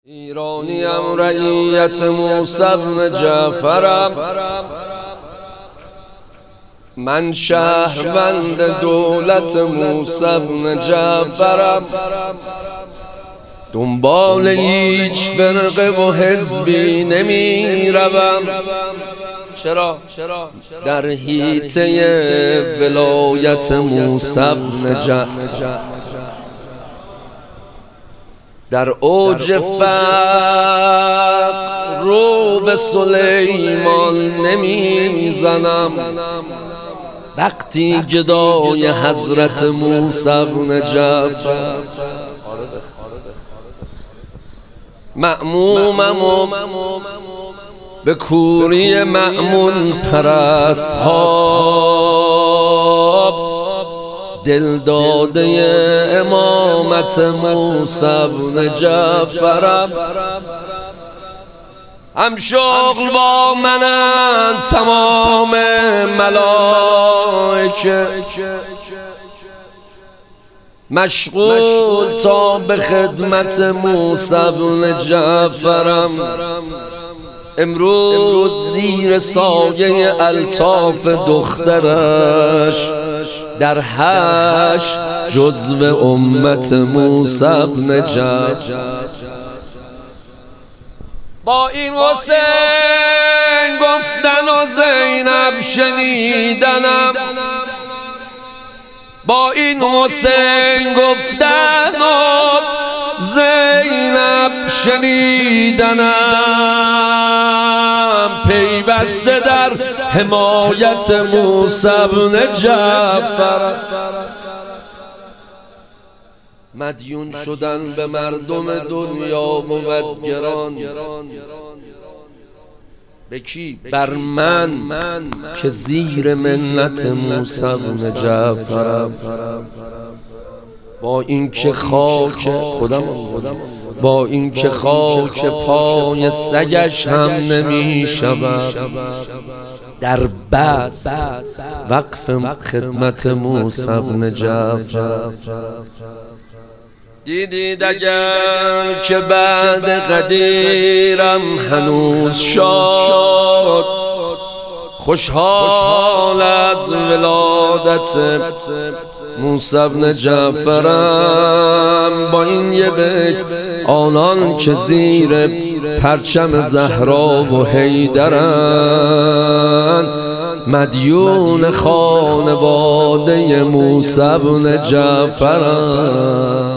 ایرانیم رعیت موسی بن جعفرم، من شهروند دولت موسی بن جعفرم. دنبال هیچ فرقه و حزبی نمی روم، چرا؟ در حیطه ولایت موسی بن جعفر، در اوج فقر رو به سلیمان نمی زنم. وقتی گدای حضرت موسی بن جعفر، مأمومم و به کوری مأمون پرست ها، دل داده امامت موسی بن جعفرم. هم شغل با منن تمام ملائکه، مشغول تا به خدمت موسی بن جعفرم. امروز زیر سایه الطاف دخترش در حشر جزو امت موسی بن جعفر. با این حسین گفتن و زینب شنیدنم، با این حسین گفتن و زینب شنیدنم، پیوسته در حمایت موسی بن جعفر. مدیون شدن به مردم دنیا بود گران، به کی؟ بر من که زیر منت موسی بن جعفرم. با اینکه خاک با اینکه خاک پای سگش هم نمی شود، در بست وقف خدمت موسی بن جعفر. دیدید اگر که بعد قدیرم هنوز شاد، خوشحال از ولادت موسی بن جعفرم. با این یه بیت آنان که زیر پرچم زهرا و حیدرند، مدیون خانواده موسی بن جعفرند.